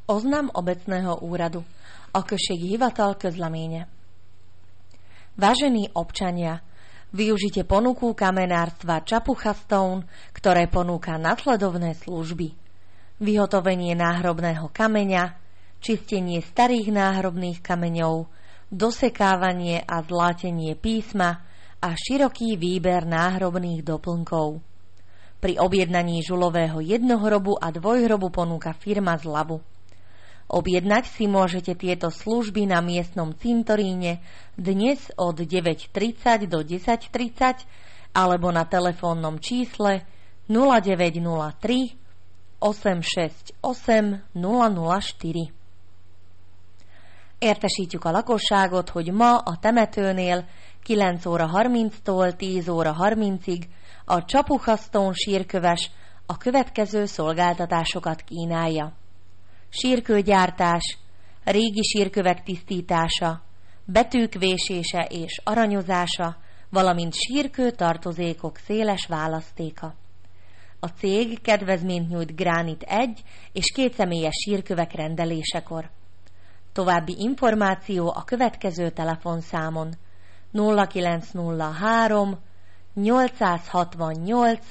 Oznam obecného úradu. A községi hivatal közleménye. Vážení občania, využite ponuku kamenárstva Čapucha Stone, ktoré ponúka nasledovné služby. Vyhotovenie náhrobného kameňa, čistenie starých náhrobných kameňov, dosekávanie a zlátenie písma a široký výber náhrobných doplnkov. Pri objednaní žulového jednohrobu a dvojhrobu ponúka firma zľavu. Objednať si môžete tieto služby na miestnom cintoríne dnes od 9:30 do 10:30 alebo na telefónnom čísle 0903 868 004. Értesítjük a lakosságot, hogy ma a temetőnél 9 óra 30-tól 10 óra 30-ig a Čapucha Stone sírköves a következő szolgáltatásokat kínálja. Sírkőgyártás, régi sírkövek tisztítása, betűk vésése és aranyozása, valamint sírkő tartozékok széles választéka. A cég kedvezményt nyújt gránit 1 és 2 személyes sírkövek rendelésekor. További információ a következő telefonszámon 0903 868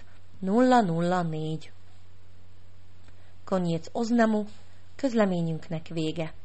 004. Koniec oznamu, közleményünknek vége.